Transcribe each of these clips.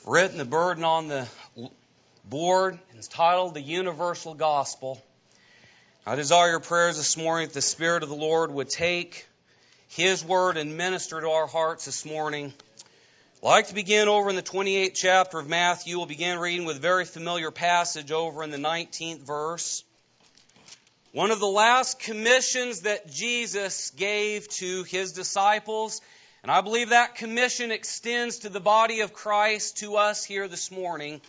written the burden on the board. It's titled The Universal Gospel. I desire your prayers this morning that the Spirit of the Lord would take His Word and minister to our hearts this morning. I'd like to begin over in the 28th chapter of Matthew. We'll begin reading with a very familiar passage over in the 19th verse. One of the last commissions that Jesus gave to His disciples, and I believe that commission extends to the body of Christ, to us here this morning.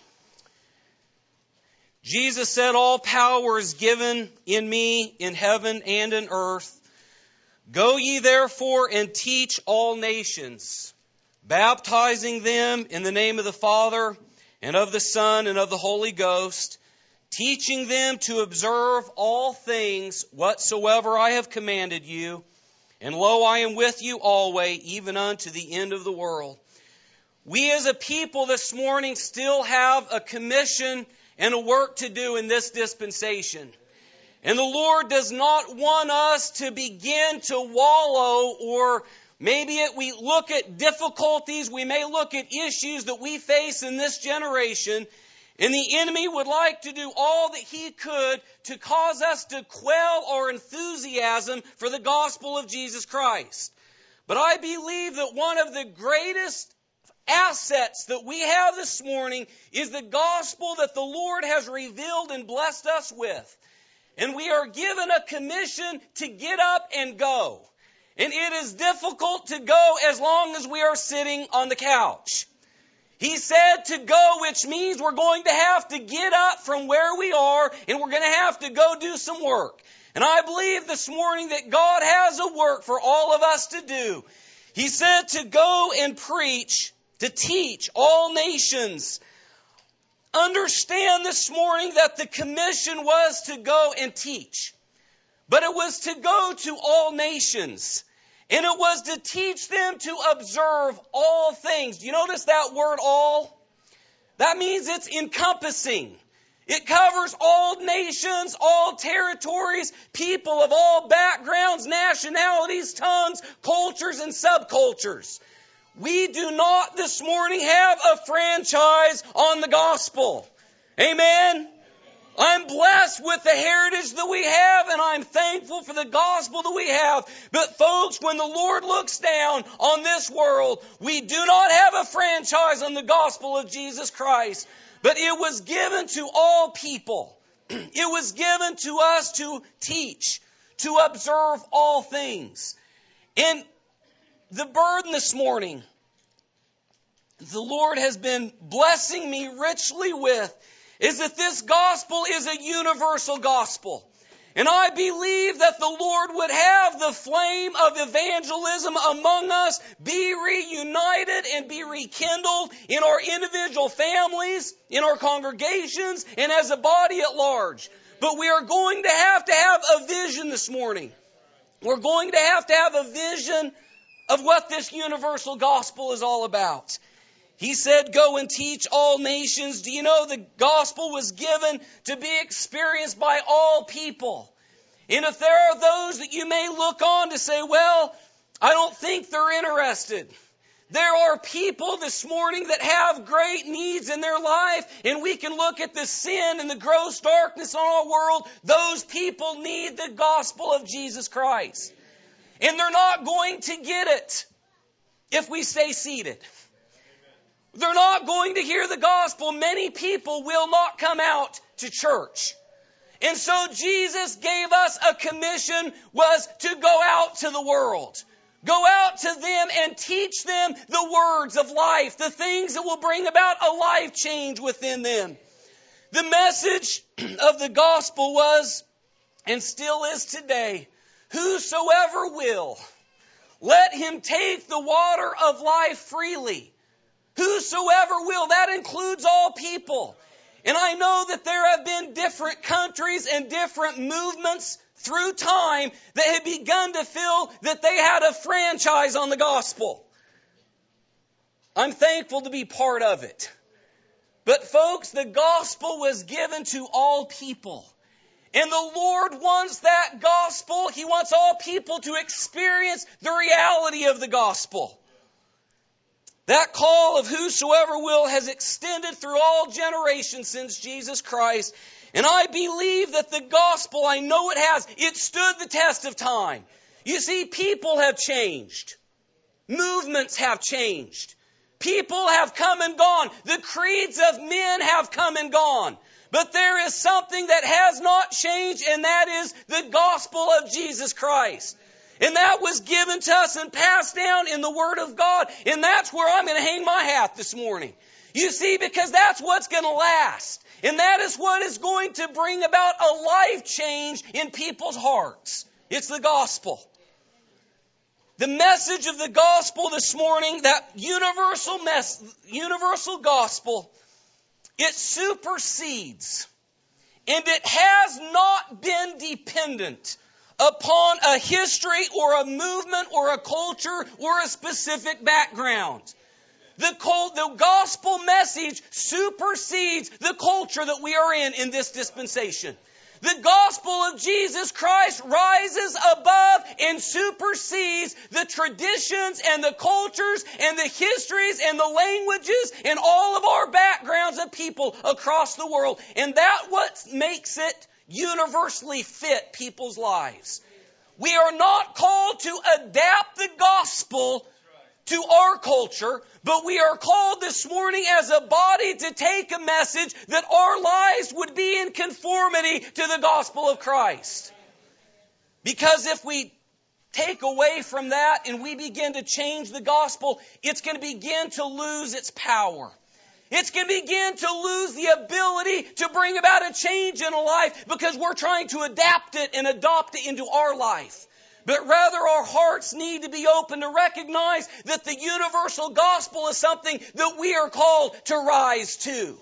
Jesus said, "All power is given in me in heaven and in earth. Go ye therefore and teach all nations, baptizing them in the name of the Father and of the Son and of the Holy Ghost, teaching them to observe all things whatsoever I have commanded you. And lo, I am with you always, even unto the end of the world." We as a people this morning still have a commission and a work to do in this dispensation. And the Lord does not want us to begin to wallow, or maybe we look at difficulties, we may look at issues that we face in this generation, and the enemy would like to do all that he could to cause us to quell our enthusiasm for the gospel of Jesus Christ. But I believe that one of the greatest assets that we have this morning is the gospel that the Lord has revealed and blessed us with. And we are given a commission to get up and go. And it is difficult to go as long as we are sitting on the couch. He said to go, which means we're going to have to get up from where we are and we're going to have to go do some work. And I believe this morning that God has a work for all of us to do. He said to go and preach, to teach all nations. Understand this morning that the commission was to go and teach. But it was to go to all nations. And it was to teach them to observe all things. Do you notice that word all? That means it's encompassing. It covers all nations, all territories, people of all backgrounds, nationalities, tongues, cultures, and subcultures. We do not this morning have a franchise on the gospel. Amen? I'm blessed with the heritage that we have, and I'm thankful for the gospel that we have. But folks, when the Lord looks down on this world, we do not have a franchise on the gospel of Jesus Christ. But it was given to all people. It was given to us to teach, to observe all things. And the burden this morning, the Lord has been blessing me richly with, is that this gospel is a universal gospel. And I believe that the Lord would have the flame of evangelism among us be reunited and be rekindled in our individual families, in our congregations, and as a body at large. But we are going to have a vision this morning. We're going to have a vision of what this universal gospel is all about. He said, go and teach all nations. Do you know the gospel was given to be experienced by all people? And if there are those that you may look on to say, well, I don't think they're interested. There are people this morning that have great needs in their life, and we can look at the sin and the gross darkness in our world. Those people need the gospel of Jesus Christ. And they're not going to get it if we stay seated. They're not going to hear the gospel. Many people will not come out to church. And so Jesus gave us a commission, was to go out to the world. Go out to them and teach them the words of life, the things that will bring about a life change within them. The message of the gospel was, and still is today, whosoever will, let him take the water of life freely. Whosoever will, that includes all people. And I know that there have been different countries and different movements through time that had begun to feel that they had a franchise on the gospel. I'm thankful to be part of it. But folks, the gospel was given to all people. And the Lord wants that gospel. He wants all people to experience the reality of the gospel. That call of whosoever will has extended through all generations since Jesus Christ. And I believe that the gospel, I know it has, it stood the test of time. You see, people have changed. Movements have changed. People have come and gone. The creeds of men have come and gone. But there is something that has not changed, and that is the gospel of Jesus Christ. And that was given to us and passed down in the Word of God. And that's where I'm going to hang my hat this morning. You see, because that's what's going to last. And that is what is going to bring about a life change in people's hearts. It's the gospel. The message of the gospel this morning, that universal gospel, it supersedes. And it has not been dependent upon a history or a movement or a culture or a specific background. The gospel message supersedes the culture that we are in this dispensation. The gospel of Jesus Christ rises above and supersedes the traditions and the cultures and the histories and the languages and all of our backgrounds of people across the world. And that's what makes it universally fit people's lives. We are not called to adapt the gospel to our culture, but we are called this morning as a body to take a message that our lives would be in conformity to the gospel of Christ. Because if we take away from that and we begin to change the gospel, it's going to begin to lose its power. It's going to begin to lose the ability to bring about a change in a life because we're trying to adapt it and adopt it into our life. But rather our hearts need to be open to recognize that the universal gospel is something that we are called to rise to.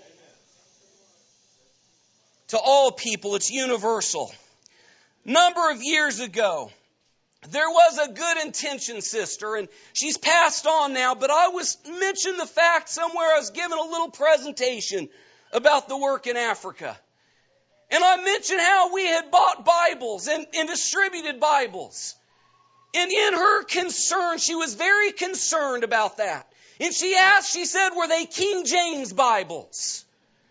To all people, it's universal. Number of years ago, there was a good intention sister, and she's passed on now, but I was mentioned the fact somewhere I was given a little presentation about the work in Africa. And I mentioned how we had bought Bibles and distributed Bibles. And in her concern, she was very concerned about that. And she said, were they King James Bibles?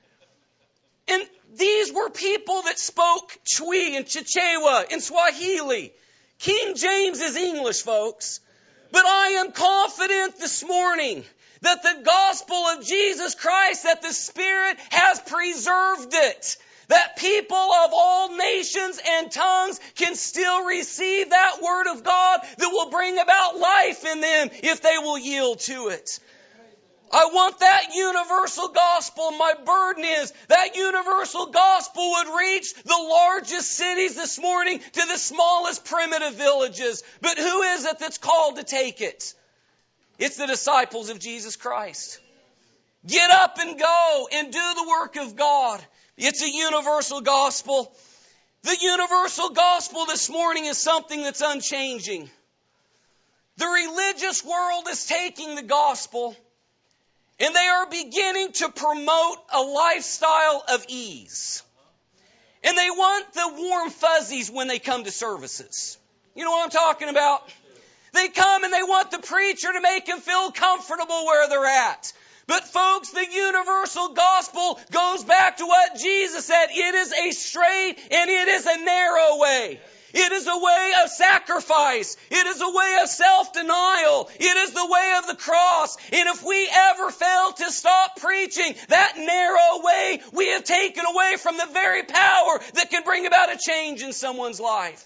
And these were people that spoke Twi and Chichewa and Swahili. King James is English, folks. But I am confident this morning that the gospel of Jesus Christ, that the Spirit has preserved it. That people of all nations and tongues can still receive that Word of God that will bring about life in them if they will yield to it. I want that universal gospel. My burden is that universal gospel would reach the largest cities this morning to the smallest primitive villages. But who is it that's called to take it? It's the disciples of Jesus Christ. Get up and go and do the work of God. It's a universal gospel. The universal gospel this morning is something that's unchanging. The religious world is taking the gospel and they are beginning to promote a lifestyle of ease. And they want the warm fuzzies when they come to services. You know what I'm talking about? They come and they want the preacher to make them feel comfortable where they're at. But folks, the universal gospel goes back to what Jesus said. It is a straight and it is a narrow way. It is a way of sacrifice. It is a way of self-denial. It is the way of the cross. And if we ever fail to stop preaching that narrow way, we have taken away from the very power that can bring about a change in someone's life.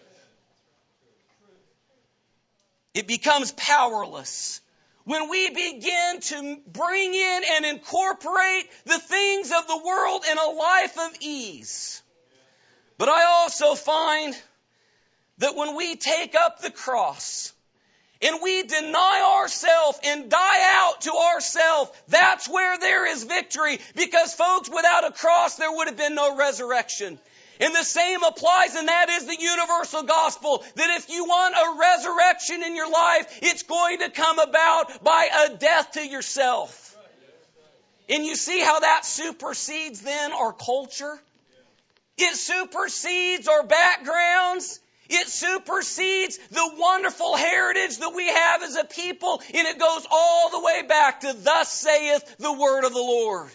It becomes powerless when we begin to bring in and incorporate the things of the world in a life of ease. But I also find that when we take up the cross and we deny ourselves and die out to ourselves, that's where there is victory. Because folks, without a cross, there would have been no resurrection. And the same applies, and that is the universal gospel, that if you want a resurrection in your life, it's going to come about by a death to yourself. And you see how that supersedes then our culture? It supersedes our backgrounds. It supersedes the wonderful heritage that we have as a people, and it goes all the way back to thus saith the word of the Lord.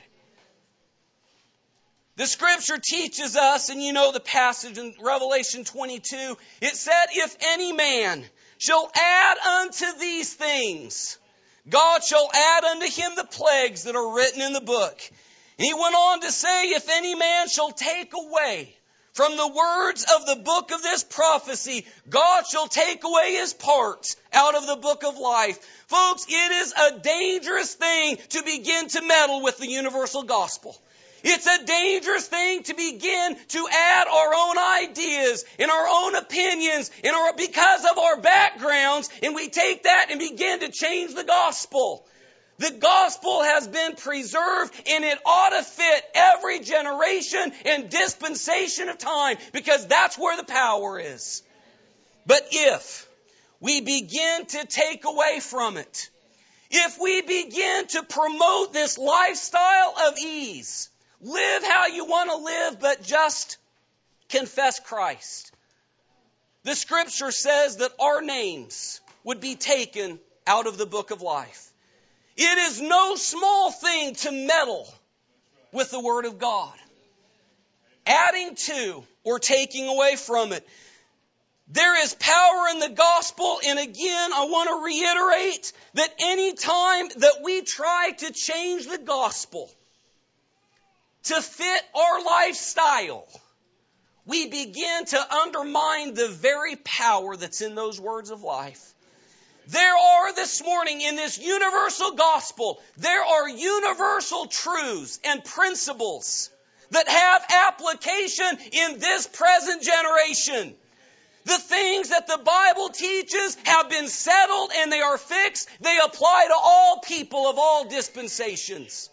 The Scripture teaches us, and you know the passage in Revelation 22, it said, if any man shall add unto these things, God shall add unto him the plagues that are written in the book. And he went on to say, if any man shall take away from the words of the book of this prophecy, God shall take away his part out of the book of life. Folks, it is a dangerous thing to begin to meddle with the universal gospel. It's a dangerous thing to begin to add our own ideas and our own opinions because of our backgrounds, and we take that and begin to change the gospel. The gospel has been preserved, and it ought to fit every generation and dispensation of time, because that's where the power is. But if we begin to take away from it, if we begin to promote this lifestyle of ease, live how you want to live, but just confess Christ, the Scripture says that our names would be taken out of the book of life. It is no small thing to meddle with the Word of God, adding to or taking away from it. There is power in the gospel, and again, I want to reiterate that any time that we try to change the gospel to fit our lifestyle, we begin to undermine the very power that's in those words of life. There are this morning in this universal gospel, there are universal truths and principles that have application in this present generation. The things that the Bible teaches have been settled and they are fixed. They apply to all people of all dispensations.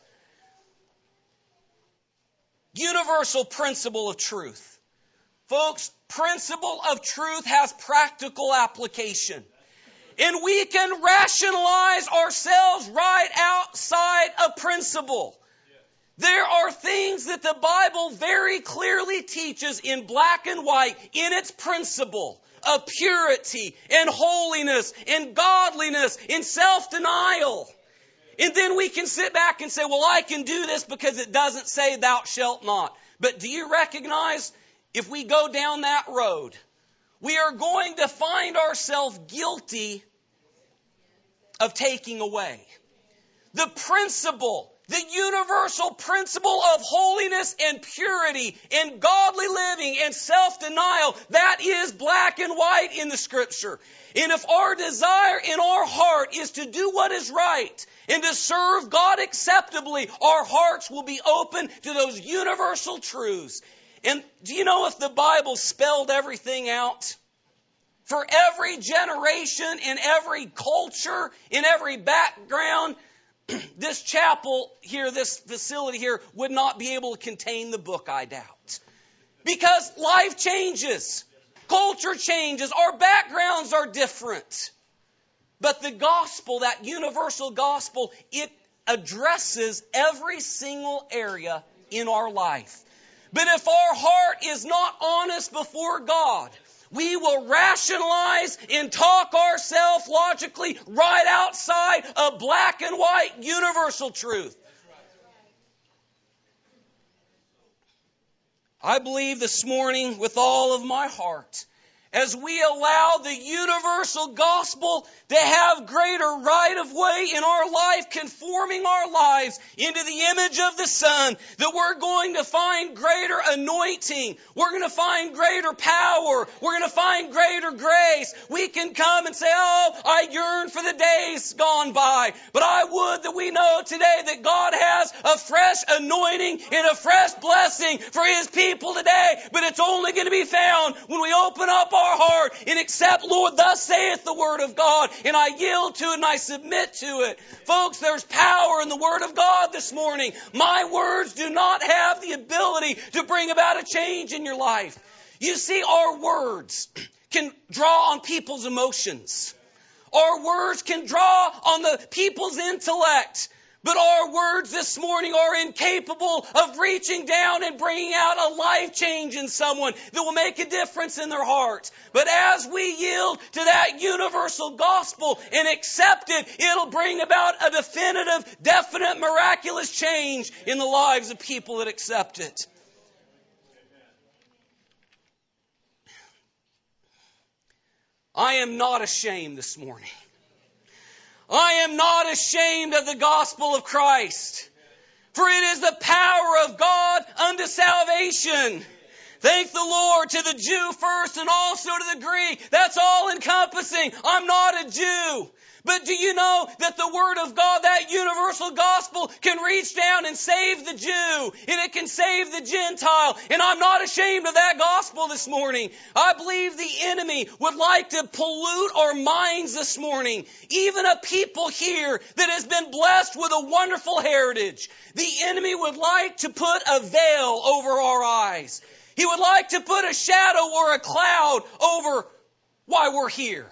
Universal principle of truth. Folks, principle of truth has practical application. And we can rationalize ourselves right outside of principle. There are things that the Bible very clearly teaches in black and white in its principle of purity and holiness and godliness and self-denial. And then we can sit back and say, well, I can do this because it doesn't say thou shalt not. But do you recognize if we go down that road, we are going to find ourselves guilty of taking away. The principle, the universal principle of holiness and purity and godly living and self-denial, that is black and white in the Scripture. And if our desire in our heart is to do what is right and to serve God acceptably, our hearts will be open to those universal truths. And do you know if the Bible spelled everything out? For every generation, in every culture, in every background, this chapel here, this facility here, would not be able to contain the book, I doubt. Because life changes. Culture changes. Our backgrounds are different. But the gospel, that universal gospel, it addresses every single area in our life. But if our heart is not honest before God, we will rationalize and talk ourselves logically right outside of black and white universal truth. I believe this morning with all of my heart, as we allow the universal gospel to have greater right of way in our life, conforming our lives into the image of the Son, that we're going to find greater anointing. We're going to find greater power. We're going to find greater grace. We can come and say, oh, I yearn for the days gone by. But I would that we know today that God has a fresh anointing and a fresh blessing for His people today. But it's only going to be found when we open up our heart and accept, Lord, thus saith the Word of God, and I yield to it and I submit to it. Folks, there's power in the Word of God this morning. My words do not have the ability to bring about a change in your life. You see, our words can draw on people's emotions. Our words can draw on the people's intellect. But our words this morning are incapable of reaching down and bringing out a life change in someone that will make a difference in their heart. But as we yield to that universal gospel and accept it, it'll bring about a definitive, definite, miraculous change in the lives of people that accept it. I am not ashamed this morning. I am not ashamed of the gospel of Christ, for it is the power of God unto salvation. Thank the Lord, to the Jew first and also to the Greek. That's all encompassing. I'm not a Jew. But do you know that the Word of God, that universal gospel, can reach down and save the Jew, and it can save the Gentile, and I'm not ashamed of that gospel this morning. I believe the enemy would like to pollute our minds this morning. Even a people here that has been blessed with a wonderful heritage. The enemy would like to put a veil over our eyes. He would like to put a shadow or a cloud over why we're here.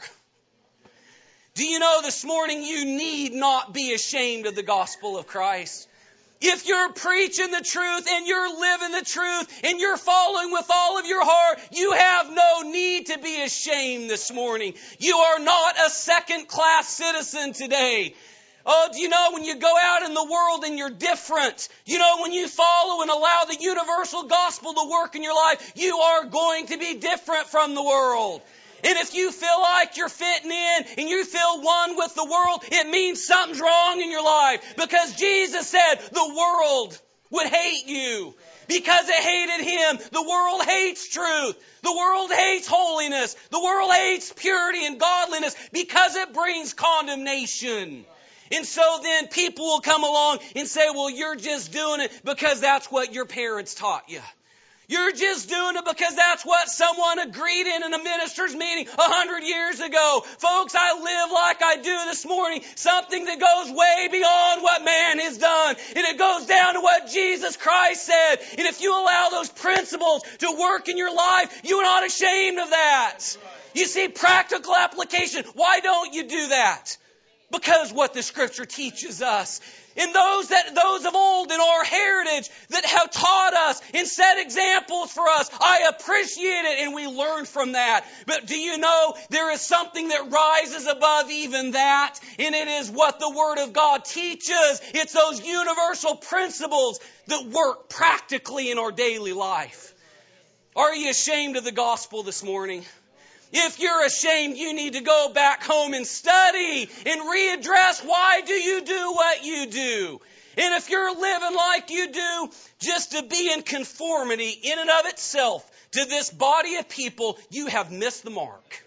Do you know this morning you need not be ashamed of the gospel of Christ? If you're preaching the truth and you're living the truth and you're following with all of your heart, you have no need to be ashamed this morning. You are not a second-class citizen today. Oh, do you know when you go out in the world and you're different? You know when you follow and allow the universal gospel to work in your life, you are going to be different from the world. And if you feel like you're fitting in and you feel one with the world, it means something's wrong in your life. Because Jesus said the world would hate you. Because it hated Him. The world hates truth. The world hates holiness. The world hates purity and godliness because it brings condemnation. And so then people will come along and say, well, you're just doing it because that's what your parents taught you. You're just doing it because that's what someone agreed in a minister's meeting 100 years ago. Folks, I live like I do this morning. Something that goes way beyond what man has done. And it goes down to what Jesus Christ said. And if you allow those principles to work in your life, you're not ashamed of that. You see, practical application. Why don't you do that? Because what the Scripture teaches us. And those of old in our heritage that have taught us and set examples for us, I appreciate it and we learn from that. But do you know there is something that rises above even that? And it is what the Word of God teaches. It's those universal principles that work practically in our daily life. Are you ashamed of the gospel this morning? If you're ashamed, you need to go back home and study and readdress why do you do what you do. And if you're living like you do, just to be in conformity in and of itself to this body of people, you have missed the mark.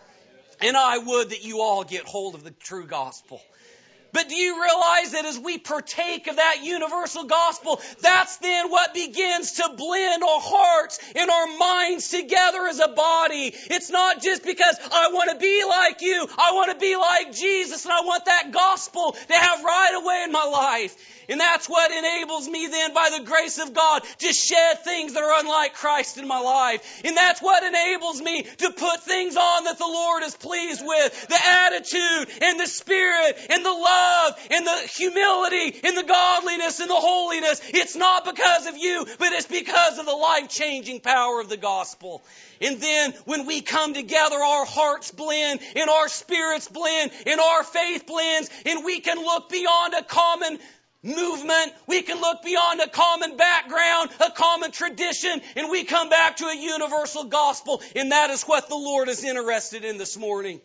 And I would that you all get hold of the true gospel. But do you realize that as we partake of that universal gospel, that's then what begins to blend our hearts and our minds together as a body. It's not just because I want to be like you. I want to be like Jesus, and I want that gospel to have right away in my life. And that's what enables me then, by the grace of God, to shed things that are unlike Christ in my life. And that's what enables me to put things on that the Lord is pleased with. The attitude and the spirit and the love and the humility and the godliness and the holiness. It's not because of you, but it's because of the life-changing power of the gospel. And then when we come together, our hearts blend and our spirits blend and our faith blends, and we can look beyond a common movement. We can look beyond a common background, a common tradition, and we come back to a universal gospel. And that is what the Lord is interested in this morning.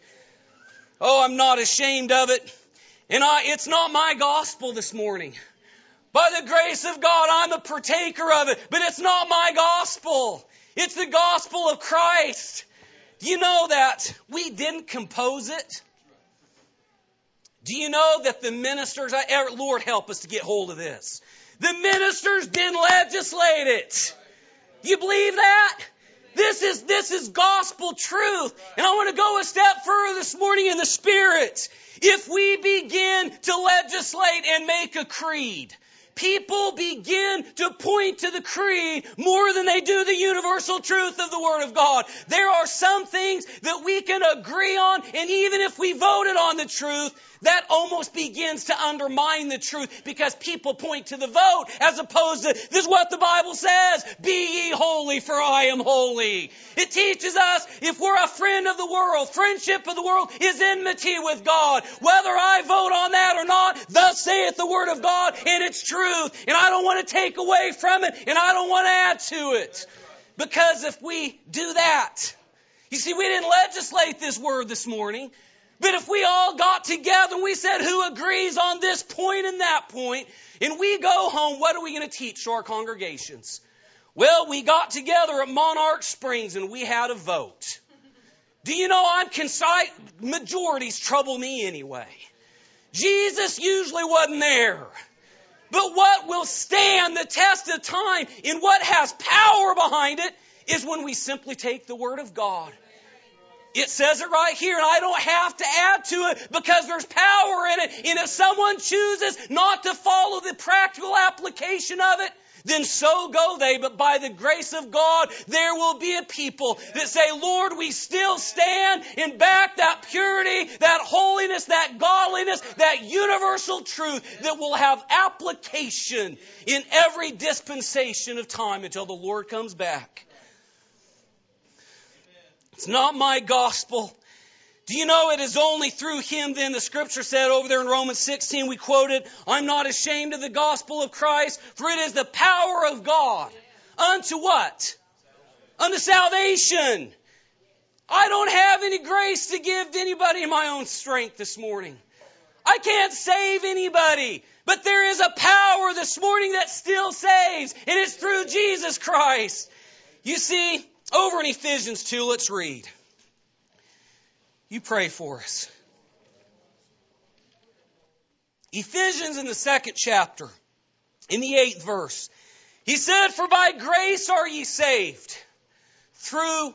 Oh, I'm not ashamed of it. And it's not my gospel this morning. By the grace of God, I'm a partaker of it. But it's not my gospel. It's the gospel of Christ. Do you know that we didn't compose it? Do you know that the ministers, Lord help us to get hold of this. The ministers didn't legislate it. Do you believe that? This is gospel truth. And I want to go a step further this morning in the Spirit. If we begin to legislate and make a creed, people begin to point to the creed more than they do the universal truth of the Word of God. There are some things that we can agree on, and even if we voted on the truth, that almost begins to undermine the truth because people point to the vote as opposed to, this is what the Bible says, be ye holy for I am holy. It teaches us if we're a friend of the world, friendship of the world is enmity with God. Whether I vote on that or not, thus saith the Word of God, and it's truth. And I don't want to take away from it, and I don't want to add to it. Because if we do that, you see, we didn't legislate this word this morning. But if we all got together and we said, who agrees on this point and that point, and we go home, what are we going to teach to our congregations? Well, we got together at Monarch Springs and we had a vote. Do you know I'm concise? Majorities trouble me anyway. Jesus usually wasn't there. But what will stand the test of time and what has power behind it is when we simply take the Word of God. It says it right here, and I don't have to add to it because there's power in it. And if someone chooses not to follow the practical application of it, then so go they. But by the grace of God, there will be a people that say, Lord, we still stand and back that purity, that holiness, that godliness, that universal truth that will have application in every dispensation of time until the Lord comes back. It's not my gospel. Do you know it is only through Him then, the Scripture said over there in Romans 16, we quoted, I'm not ashamed of the gospel of Christ, for it is the power of God. Unto what? Unto salvation. I don't have any grace to give to anybody in my own strength this morning. I can't save anybody. But there is a power this morning that still saves, and it's through Jesus Christ. You see, over in Ephesians 2, let's read. You pray for us. Ephesians in the 2nd chapter, in the 8th verse. He said, for by grace are ye saved, through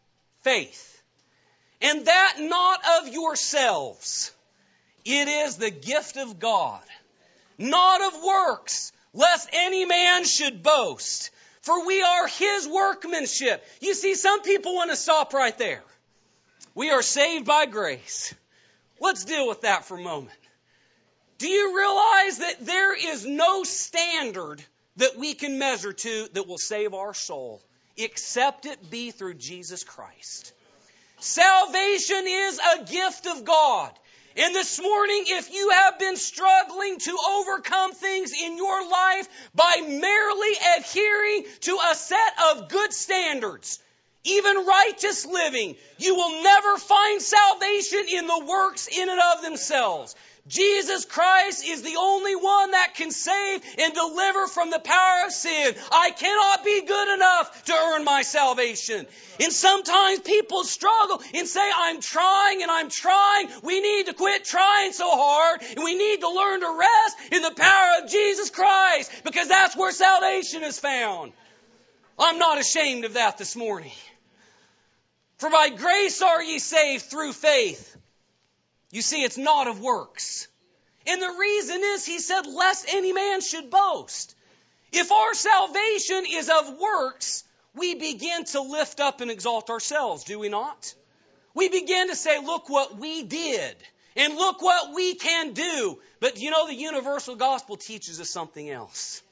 faith. And that not of yourselves. It is the gift of God. Not of works, lest any man should boast. For we are His workmanship. You see, some people want to stop right there. We are saved by grace. Let's deal with that for a moment. Do you realize that there is no standard that we can measure to that will save our soul, except it be through Jesus Christ? Salvation is a gift of God. And this morning, if you have been struggling to overcome things in your life by merely adhering to a set of good standards, even righteous living, you will never find salvation in the works in and of themselves. Jesus Christ is the only one that can save and deliver from the power of sin. I cannot be good enough to earn my salvation. And sometimes people struggle and say, I'm trying and I'm trying. We need to quit trying so hard, and we need to learn to rest in the power of Jesus Christ, because that's where salvation is found. I'm not ashamed of that this morning. For by grace are ye saved through faith. You see, it's not of works. And the reason is, he said, lest any man should boast. If our salvation is of works, we begin to lift up and exalt ourselves, do we not? We begin to say, look what we did, and look what we can do. But you know, the universal gospel teaches us something else.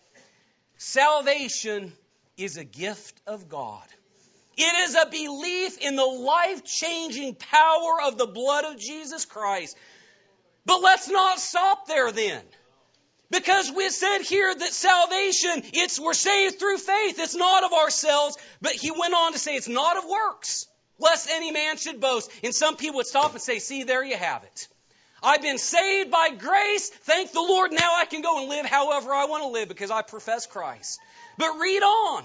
Salvation is a gift of God. It is a belief in the life-changing power of the blood of Jesus Christ. But let's not stop there then. Because we said here that salvation, we're saved through faith. It's not of ourselves. But he went on to say it's not of works, lest any man should boast. And some people would stop and say, see, there you have it. I've been saved by grace. Thank the Lord. Now I can go and live however I want to live because I profess Christ. But read on.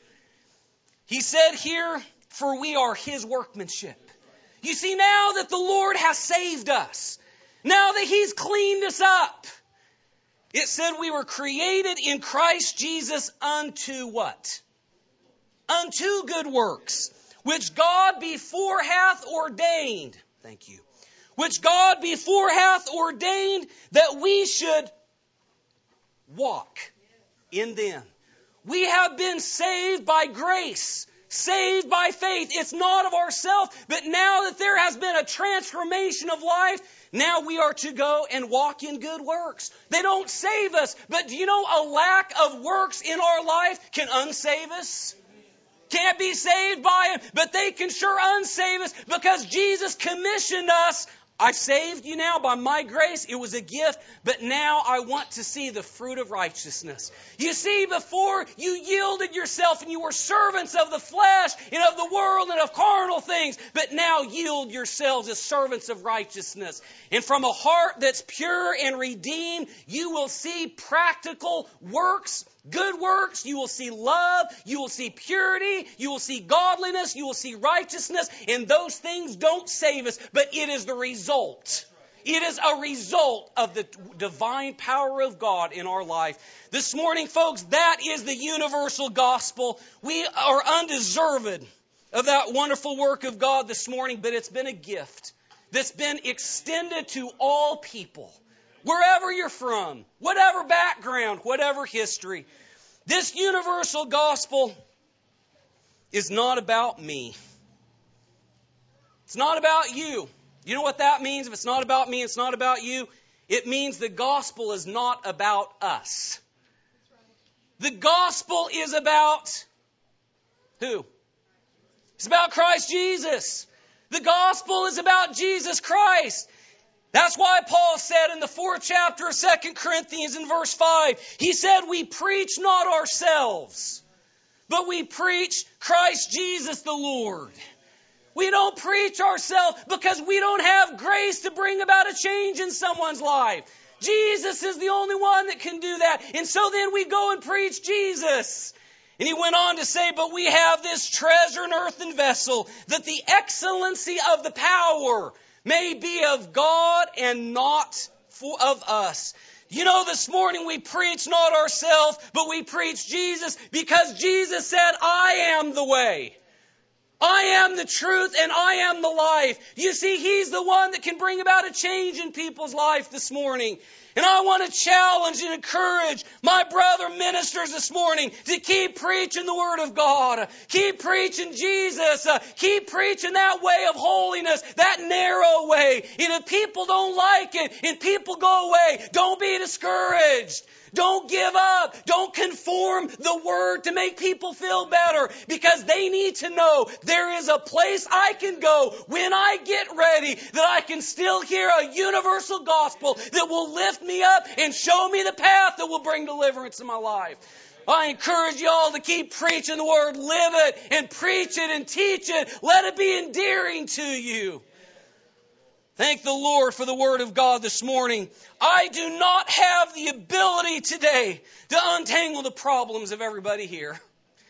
He said here, for we are His workmanship. You see, now that the Lord has saved us, now that He's cleaned us up, it said we were created in Christ Jesus unto what? Unto good works, which God before hath ordained. Thank you. Which God before hath ordained that we should walk in them. We have been saved by grace, saved by faith. It's not of ourselves, but now that there has been a transformation of life, now we are to go and walk in good works. They don't save us, but do you know a lack of works in our life can unsave us? Can't be saved by them, but they can sure unsave us because Jesus commissioned us. I've saved you now by my grace. It was a gift, but now I want to see the fruit of righteousness. You see, before you yielded yourself and you were servants of the flesh and of the world and of carnal things, but now yield yourselves as servants of righteousness. And from a heart that's pure and redeemed, you will see practical works, good works. You will see love. You will see purity. You will see godliness. You will see righteousness. And those things don't save us, but it is the result. It is a result of the divine power of God in our life. This morning, folks, that is the universal gospel. We are undeserved of that wonderful work of God this morning, but it's been a gift that's been extended to all people. Wherever you're from, whatever background, whatever history, this universal gospel is not about me. It's not about you. You know what that means? If it's not about me, it's not about you. It means the gospel is not about us. The gospel is about who? It's about Christ Jesus. The gospel is about Jesus Christ. That's why Paul said in the 4th chapter of 2 Corinthians in verse 5, he said, we preach not ourselves, but we preach Christ Jesus the Lord. We don't preach ourselves because we don't have grace to bring about a change in someone's life. Jesus is the only one that can do that. And so then we go and preach Jesus. And he went on to say, but we have this treasure in earthen vessel, that the excellency of the power may be of God and not of us. You know, this morning we preach not ourselves, but we preach Jesus because Jesus said, I am the way. I am the truth and I am the life. You see, He's the one that can bring about a change in people's life this morning. And I want to challenge and encourage my brother ministers this morning to keep preaching the Word of God. Keep preaching Jesus. Keep preaching that way of holiness, that narrow way. And if people don't like it and people go away, don't be discouraged. Don't give up. Don't conform the Word to make people feel better, because they need to know there is a place I can go when I get ready that I can still hear a universal gospel that will lift me up and show me the path that will bring deliverance in my life. I encourage you all to keep preaching the Word. Live it and preach it and teach it. Let it be endearing to you. Thank the Lord for the Word of God this morning. I do not have the ability today to untangle the problems of everybody here.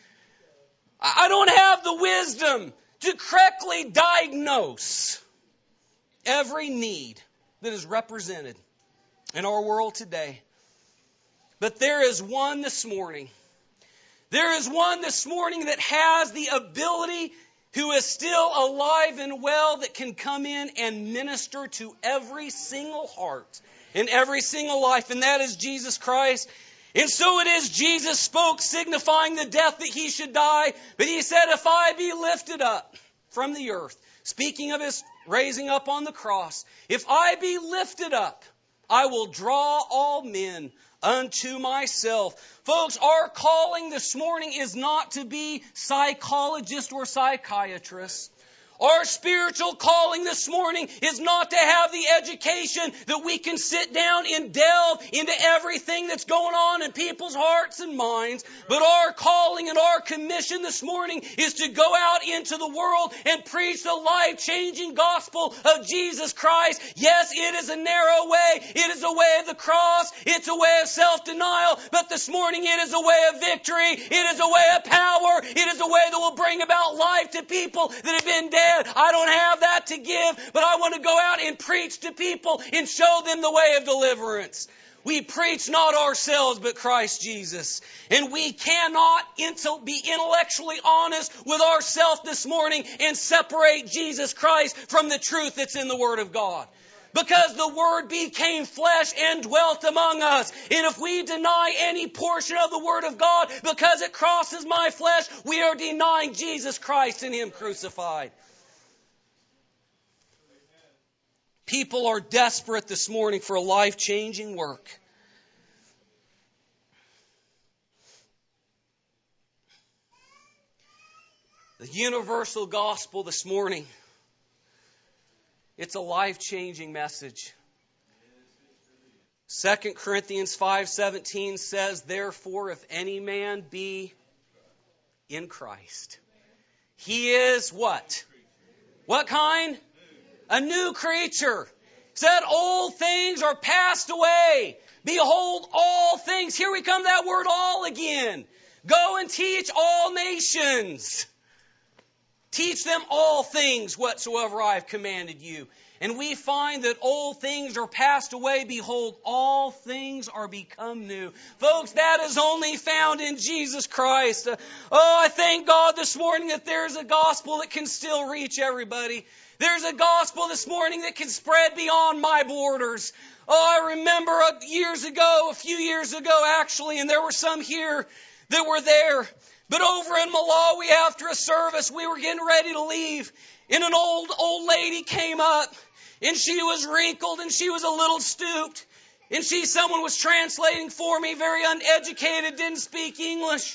I don't have the wisdom to correctly diagnose every need that is represented in our world today. But there is one this morning. There is one this morning that has the ability, who is still alive and well, that can come in and minister to every single heart and every single life, and that is Jesus Christ. And so it is, Jesus spoke, signifying the death that He should die. But He said, if I be lifted up from the earth, speaking of His raising up on the cross, if I be lifted up, I will draw all men unto myself. Folks, our calling this morning is not to be psychologists or psychiatrists. Our spiritual calling this morning is not to have the education that we can sit down and delve into everything that's going on in people's hearts and minds. But our calling and our commission this morning is to go out into the world and preach the life-changing gospel of Jesus Christ. Yes, it is a narrow way. It is a way of the cross. It's a way of self-denial. But this morning it is a way of victory. It is a way of power. It is a way that will bring about life to people that have been dead. I don't have that to give, but I want to go out and preach to people and show them the way of deliverance. We preach not ourselves, but Christ Jesus. And we cannot be intellectually honest with ourselves this morning and separate Jesus Christ from the truth that's in the Word of God. Because the Word became flesh and dwelt among us. And if we deny any portion of the Word of God because it crosses my flesh, we are denying Jesus Christ and Him crucified. People are desperate this morning for a life-changing work. The universal gospel this morning, it's a life-changing message. 2 Corinthians 5:17 says, "Therefore, if any man be in Christ, he is" what? What kind? A new creature. Said, "Old things are passed away. Behold, all things." Here we come to that word "all" again. "Go and teach all nations. Teach them all things whatsoever I have commanded you." And we find that old things are passed away. Behold, all things are become new. Folks, that is only found in Jesus Christ. I thank God this morning that there's a gospel that can still reach everybody. There's a gospel this morning that can spread beyond my borders. I remember a few years ago actually, and there were some here that were there. But over in Malawi, after a service, we were getting ready to leave. And an old lady came up. And she was wrinkled and she was a little stooped. And someone was translating for me, very uneducated, didn't speak English.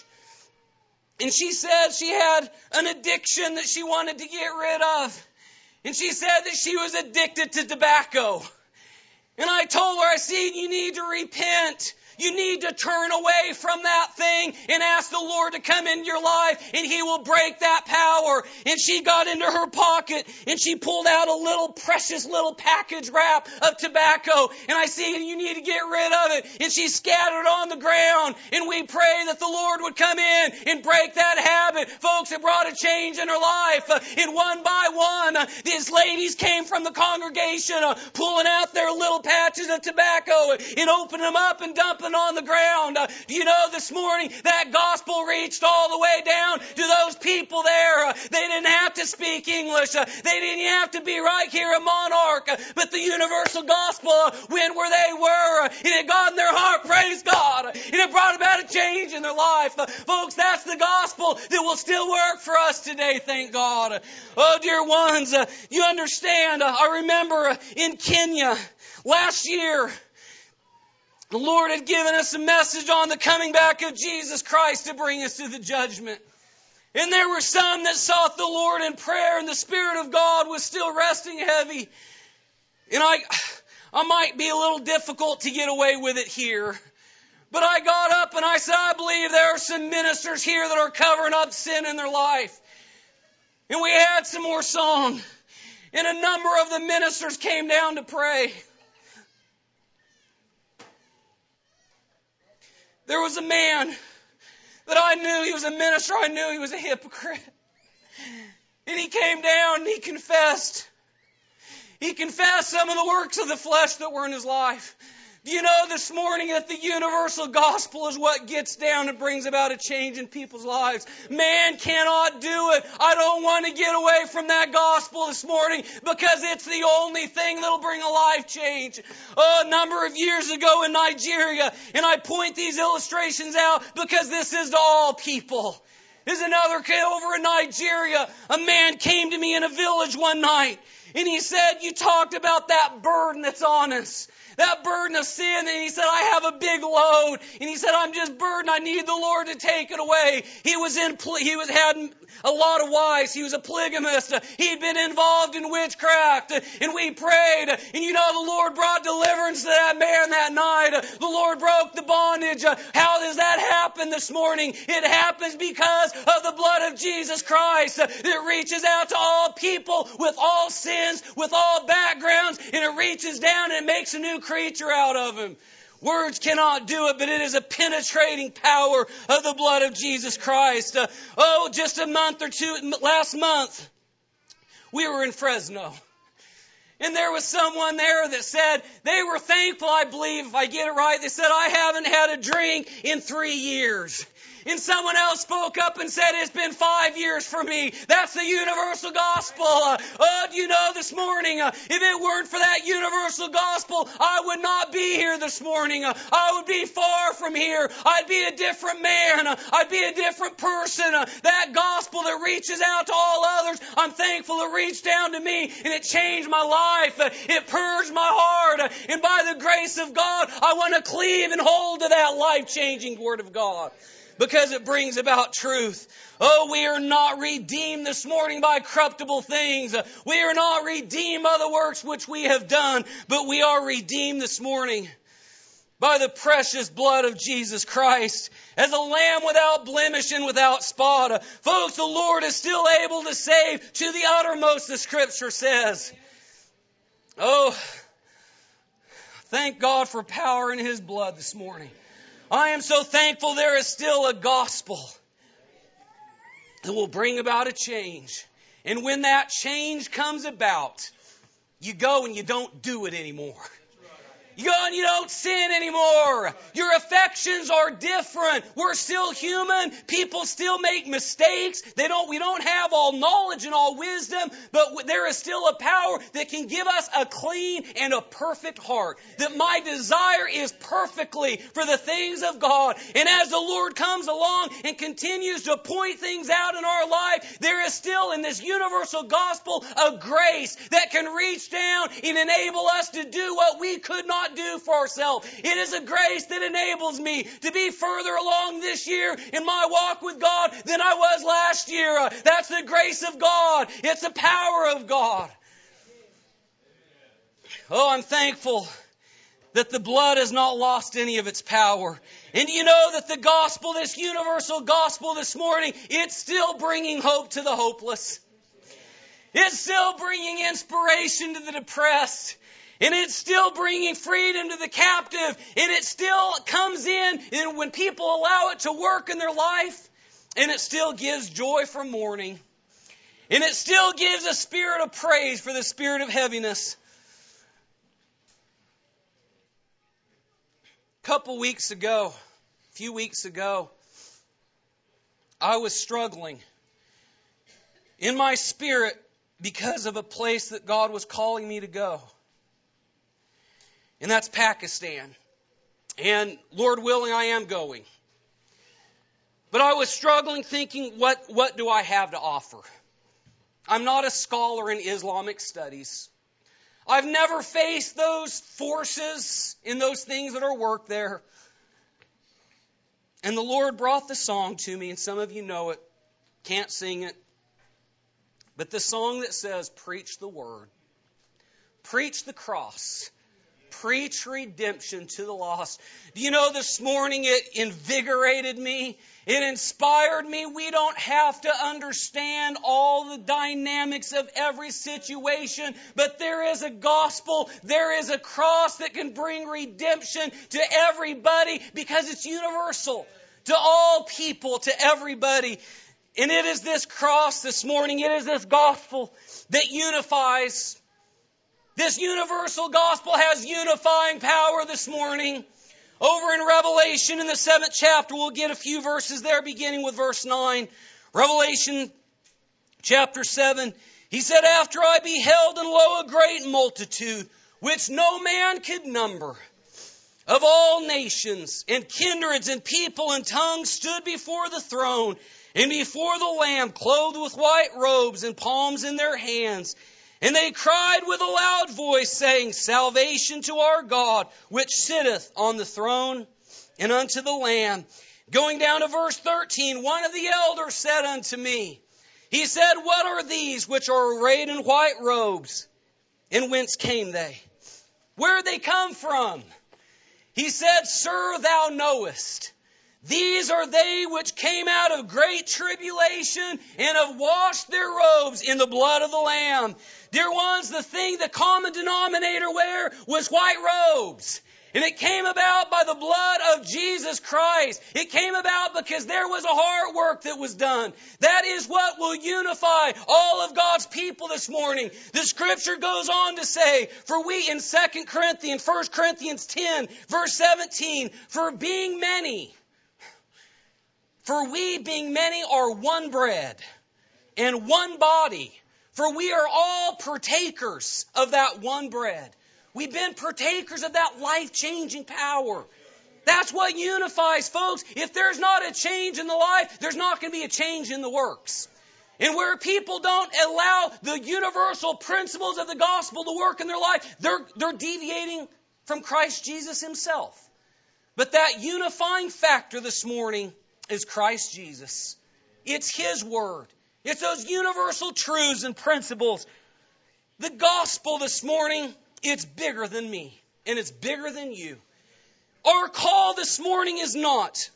And she said she had an addiction that she wanted to get rid of. And she said that she was addicted to tobacco. And I told her, I said, you need to repent. You need to turn away from that thing and ask the Lord to come into your life and He will break that power. And she got into her pocket and she pulled out a little precious little package wrap of tobacco. And I said, you need to get rid of it. And she scattered on the ground. And we pray that the Lord would come in and break that habit. Folks, it brought a change in her life. And one by one, these ladies came from the congregation pulling out their little patches of tobacco and opening them up and dumping on the ground. Do you know this morning that gospel reached all the way down to those people there? They didn't have to speak English. They didn't have to be right here in Monarch. But the universal gospel went where they were. And it got in their heart, praise God. And it brought about a change in their life. Folks, that's the gospel that will still work for us today, thank God. Oh, dear ones, you understand, I remember in Kenya last year, the Lord had given us a message on the coming back of Jesus Christ to bring us to the judgment. And there were some that sought the Lord in prayer, and the Spirit of God was still resting heavy. And I might be a little difficult to get away with it here. But I got up and I said, I believe there are some ministers here that are covering up sin in their life. And we had some more song. And a number of the ministers came down to pray. There was a man that I knew, he was a minister, I knew he was a hypocrite. And he came down and he confessed. He confessed some of the works of the flesh that were in his life. Do you know this morning that the universal gospel is what gets down and brings about a change in people's lives? Man cannot do it. I don't want to get away from that gospel this morning because it's the only thing that'll bring a life change. A number of years ago in Nigeria, and I point these illustrations out because this is to all people. There's another kid over in Nigeria. A man came to me in a village one night, and he said, you talked about that burden that's on us. That burden of sin. And he said, I have a big load. And he said, I'm just burdened. I need the Lord to take it away. He had a lot of wives. He was a polygamist. He'd been involved in witchcraft. And we prayed. And you know, the Lord brought deliverance to that man that night. The Lord broke the bondage. How does that happen this morning? It happens because of the blood of Jesus Christ that reaches out to all people with all sins, with all backgrounds. And it reaches down and it makes a new creature out of him. Words cannot do it, but it is a penetrating power of the blood of Jesus Christ. Just a month or two, last month, we were in Fresno. And there was someone there that said they were thankful, I believe, if I get it right, they said, I haven't had a drink in 3 years. And someone else spoke up and said, it's been 5 years for me. That's the universal gospel. Do you know this morning, if it weren't for that universal gospel, I would not be here this morning. I would be far from here. I'd be a different man. I'd be a different person. That gospel that reaches out to all others, I'm thankful it reached down to me and it changed my life. It purged my heart. And by the grace of God, I want to cleave and hold to that life-changing Word of God, because it brings about truth. Oh, we are not redeemed this morning by corruptible things. We are not redeemed by the works which we have done, but we are redeemed this morning by the precious blood of Jesus Christ, as a lamb without blemish and without spot. Folks, the Lord is still able to save to the uttermost, the Scripture says. Oh, thank God for power in His blood this morning. I am so thankful there is still a gospel that will bring about a change. And when that change comes about, you go and you don't do it anymore. You go and you don't sin anymore. Your affections are different. We're still human. People still make mistakes. We don't have all knowledge and all wisdom, but there is still a power that can give us a clean and a perfect heart. That my desire is perfectly for the things of God. And as the Lord comes along and continues to point things out in our life, there is still in this universal gospel a grace that can reach down and enable us to do what we could not do for ourselves. It is a grace that enables me to be further along this year in my walk with God than I was last year. That's the grace of God. It's the power of God. Oh, I'm thankful that the blood has not lost any of its power. And you know that the gospel, this universal gospel this morning, it's still bringing hope to the hopeless. It's still bringing inspiration to the depressed. And it's still bringing freedom to the captive. And it still comes in and when people allow it to work in their life. And it still gives joy for mourning. And it still gives a spirit of praise for the spirit of heaviness. A few weeks ago, I was struggling in my spirit because of a place that God was calling me to go. And that's Pakistan. And Lord willing, I am going. But I was struggling thinking, what do I have to offer? I'm not a scholar in Islamic studies. I've never faced those forces and those things that are worked there. And the Lord brought the song to me, and some of you know it. Can't sing it. But the song that says, preach the word. Preach the cross. Preach redemption to the lost. Do you know this morning it invigorated me? It inspired me. We don't have to understand all the dynamics of every situation, but there is a gospel, there is a cross that can bring redemption to everybody because it's universal to all people, to everybody. And it is this cross this morning, it is this gospel that unifies. This universal gospel has unifying power this morning. Over in Revelation in the 7th chapter, we'll get a few verses there beginning with verse 9. Revelation chapter 7. He said, after I beheld and lo a great multitude, which no man could number, of all nations and kindreds and people and tongues stood before the throne and before the Lamb, clothed with white robes and palms in their hands. And they cried with a loud voice, saying, salvation to our God, which sitteth on the throne, and unto the Lamb. Going down to verse 13, one of the elders said unto me, he said, what are these which are arrayed in white robes? And whence came they? Where did they come from? He said, sir, thou knowest. These are they which came out of great tribulation and have washed their robes in the blood of the Lamb. Dear ones, the common denominator where was white robes. And it came about by the blood of Jesus Christ. It came about because there was a heart work that was done. That is what will unify all of God's people this morning. The Scripture goes on to say, for we in 1 Corinthians 10, verse 17, for we being many are one bread and one body, for we are all partakers of that one bread. We've been partakers of that life-changing power. That's what unifies, folks. If there's not a change in the life, there's not going to be a change in the works. And where people don't allow the universal principles of the gospel to work in their life, they're deviating from Christ Jesus Himself. But that unifying factor this morning is Christ Jesus. It's His Word. It's those universal truths and principles. The gospel this morning, it's bigger than me, and it's bigger than you. Our call this morning is not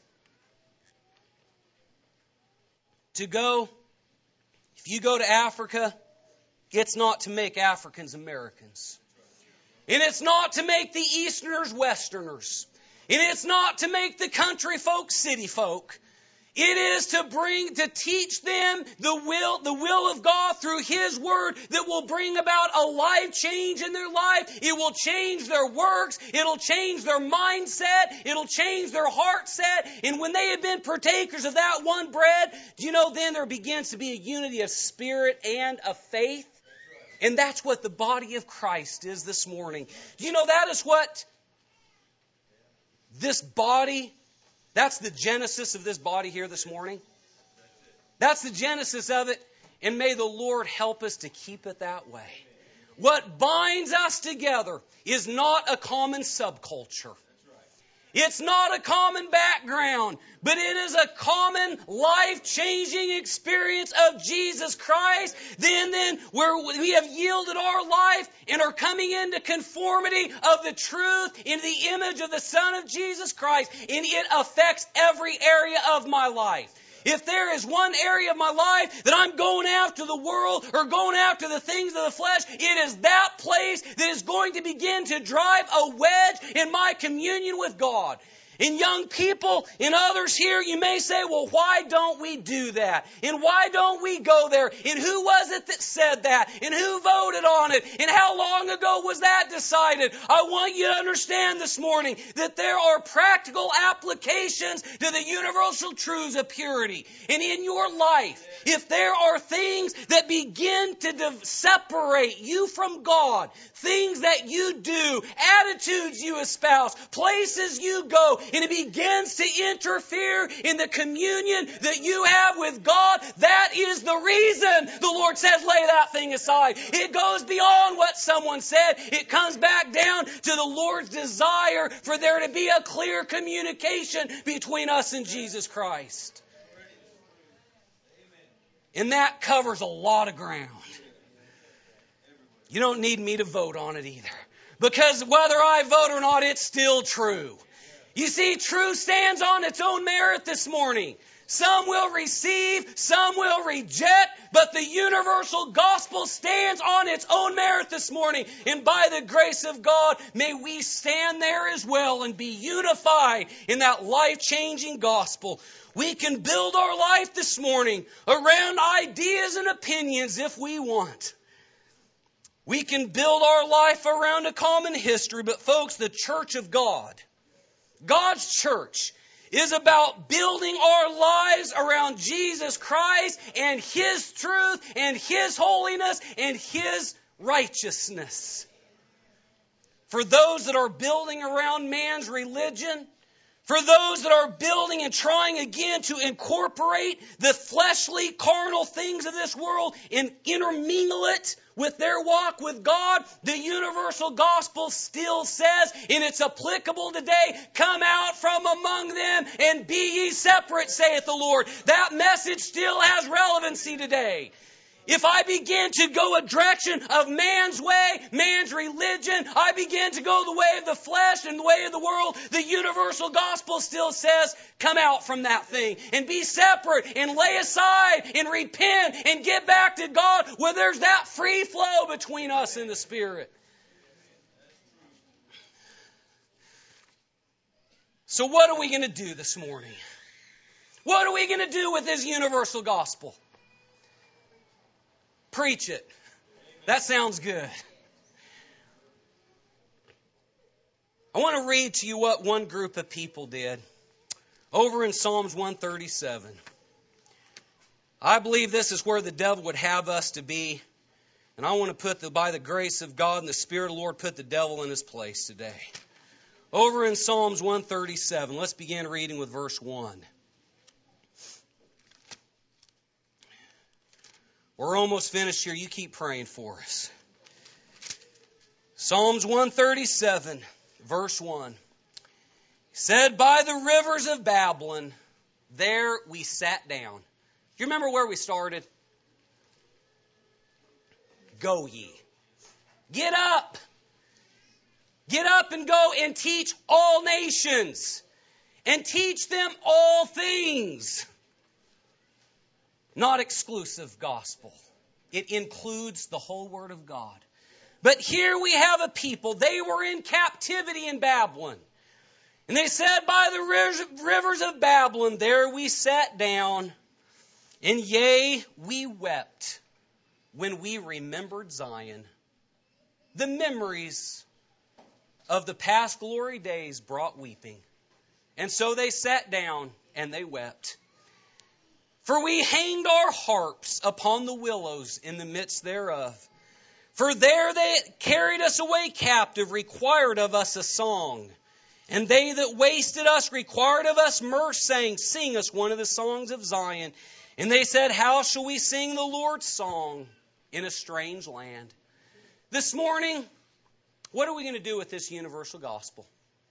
to go, if you go to Africa, it's not to make Africans Americans. And it's not to make the Easterners Westerners. And it's not to make the country folk city folk. It is to teach them the will of God through His Word that will bring about a life change in their life. It will change their works. It'll change their mindset. It'll change their heart set. And when they have been partakers of that one bread, then there begins to be a unity of spirit and of faith. And that's what the body of Christ is this morning. That is what this body, that's the genesis of this body here this morning. That's the genesis of it. And may the Lord help us to keep it that way. What binds us together is not a common subculture. It's not a common background, but it is a common life-changing experience of Jesus Christ. Then where we have yielded our life and are coming into conformity of the truth in the image of the Son of Jesus Christ, and it affects every area of my life. If there is one area of my life that I'm going after the world or going after the things of the flesh, it is that place that is going to begin to drive a wedge in my communion with God. And young people and others here, you may say, well, why don't we do that? And why don't we go there? And who was it that said that? And who voted on it? And how long ago was that decided? I want you to understand this morning that there are practical applications to the universal truths of purity. And in your life, if there are things that begin to separate you from God, things that you do, attitudes you espouse, places you go, and it begins to interfere in the communion that you have with God, that is the reason the Lord says, lay that thing aside. It goes beyond what someone said. It comes back down to the Lord's desire for there to be a clear communication between us and Jesus Christ. And that covers a lot of ground. You don't need me to vote on it either. Because whether I vote or not, it's still true. You see, truth stands on its own merit this morning. Some will receive, some will reject, but the universal gospel stands on its own merit this morning. And by the grace of God, may we stand there as well and be unified in that life-changing gospel. We can build our life this morning around ideas and opinions if we want. We can build our life around a common history, but folks, the church of God, God's church, is about building our lives around Jesus Christ and His truth and His holiness and His righteousness. For those that are building around man's religion, for those that are building and trying again to incorporate the fleshly, carnal things of this world and intermingle it with their walk with God, the universal gospel still says, and it's applicable today, come out from among them and be ye separate, saith the Lord. That message still has relevancy today. If I begin to go a direction of man's way, man's religion, I begin to go the way of the flesh and the way of the world, the universal gospel still says, come out from that thing and be separate and lay aside and repent and get back to God where there's that free flow between us and the Spirit. So what are we going to do this morning? What are we going to do with this universal gospel? Preach it. That sounds good. I want to read to you what one group of people did over in Psalms 137. I believe this is where the devil would have us to be. And I want to put, by the grace of God and the Spirit of the Lord, put the devil in his place today. Over in Psalms 137, let's begin reading with verse 1. We're almost finished here. You keep praying for us. Psalms 137, verse 1. Said, by the rivers of Babylon, there we sat down. Do you remember where we started? Go ye. Get up. Get up and go and teach all nations. And teach them all things. Not exclusive gospel. It includes the whole Word of God. But here we have a people. They were in captivity in Babylon. And they said, by the rivers of Babylon, there we sat down. And yea, we wept when we remembered Zion. The memories of the past glory days brought weeping. And so they sat down and they wept. For we hanged our harps upon the willows in the midst thereof. For there they carried us away captive, required of us a song. And they that wasted us required of us mirth, saying, sing us one of the songs of Zion. And they said, how shall we sing the Lord's song in a strange land? This morning, what are we going to do with this universal gospel?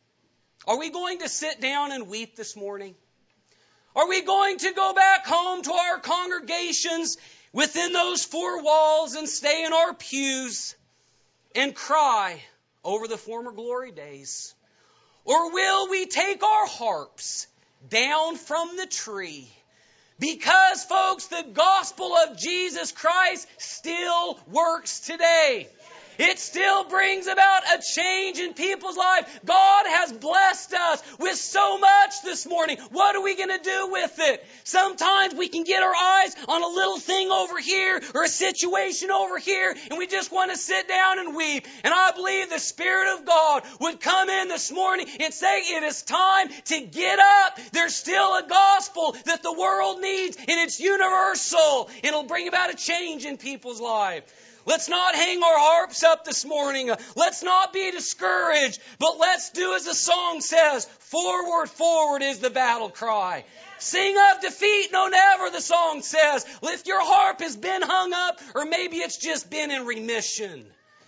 Are we going to sit down and weep this morning? Are we going to go back home to our congregations within those four walls and stay in our pews and cry over the former glory days? Or will we take our harps down from the tree? Because, folks, the gospel of Jesus Christ still works today. It still brings about a change in people's lives. God has blessed us with so much this morning. What are we going to do with it? Sometimes we can get our eyes on a little thing over here or a situation over here, and we just want to sit down and weep. And I believe the Spirit of God would come in this morning and say, it is time to get up. There's still a gospel that the world needs, and it's universal. It'll bring about a change in people's lives. Let's not hang our harps up this morning. Let's not be discouraged. But let's do as the song says, forward, forward is the battle cry. Sing of defeat, no never, the song says. If your harp has been hung up, or maybe it's just been in remission.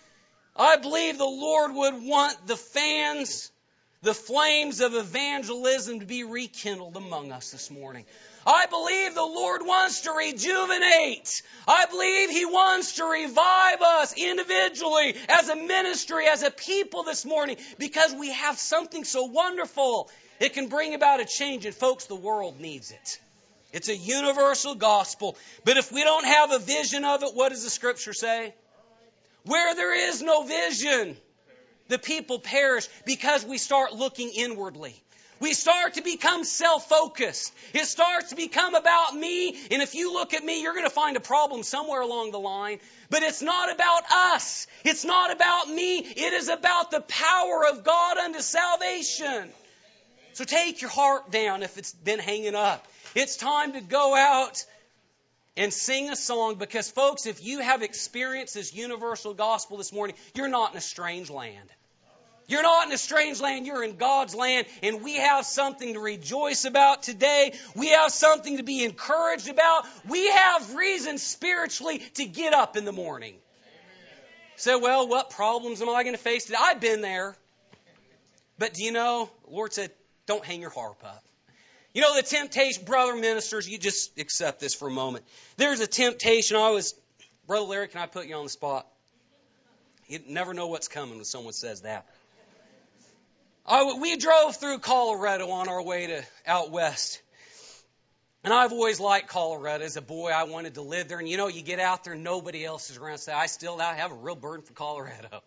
I believe the Lord would want the fans, the flames of evangelism to be rekindled among us this morning. I believe the Lord wants to rejuvenate. I believe He wants to revive us individually, as a ministry, as a people this morning, because we have something so wonderful. It can bring about a change, and folks, the world needs it. It's a universal gospel. But if we don't have a vision of it, what does the Scripture say? Where there is no vision, the people perish, because we start looking inwardly. We start to become self-focused. It starts to become about me. And if you look at me, you're going to find a problem somewhere along the line. But it's not about us. It's not about me. It is about the power of God unto salvation. So take your harp down if it's been hanging up. It's time to go out and sing a song. Because, folks, if you have experienced this universal gospel this morning, you're not in a strange land. You're not in a strange land. You're in God's land. And we have something to rejoice about today. We have something to be encouraged about. We have reason spiritually to get up in the morning. Say, well, what problems am I going to face today? I've been there. But do you know, the Lord said, don't hang your harp up. You know, the temptation, brother ministers, you just accept this for a moment. There's a temptation. I was Brother Larry, can I put you on the spot? You never know what's coming when someone says that. We drove through Colorado on our way to out west. And I've always liked Colorado. As a boy, I wanted to live there. And you get out there, nobody else is around. So I have a real burden for Colorado.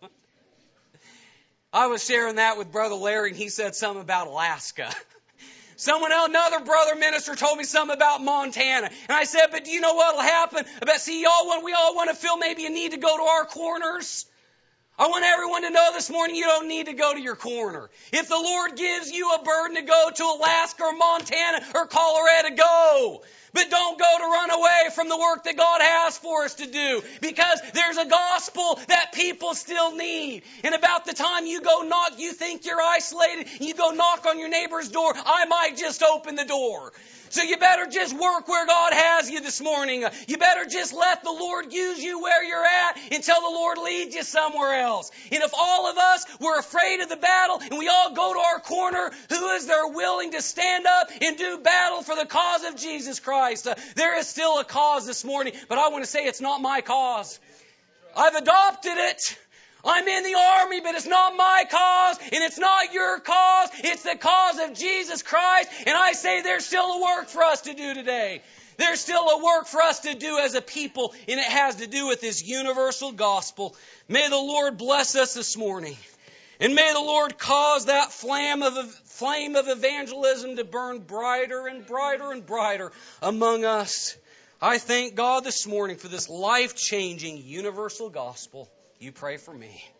I was sharing that with Brother Larry, and he said something about Alaska. Another brother minister told me something about Montana. And I said, but do you know what will happen? We all want to feel maybe a need to go to our corners. I want everyone to know this morning you don't need to go to your corner. If the Lord gives you a burden to go to Alaska or Montana or Colorado, go. But don't go to run away from the work that God has for us to do. Because there's a gospel that people still need. And about the time you go knock, you think you're isolated, and you go knock on your neighbor's door, I might just open the door. So you better just work where God has you this morning. You better just let the Lord use you where you're at until the Lord leads you somewhere else. And if all of us were afraid of the battle and we all go to our corner, who is there willing to stand up and do battle for the cause of Jesus Christ? There is still a cause this morning, but I want to say it's not my cause. I've adopted it. I'm in the army, but it's not my cause, and it's not your cause. It's the cause of Jesus Christ. And I say there's still a work for us to do today. There's still a work for us to do as a people, and it has to do with this universal gospel. May the Lord bless us this morning. And may the Lord cause that flame of evangelism to burn brighter and brighter and brighter among us. I thank God this morning for this life-changing universal gospel. You pray for me.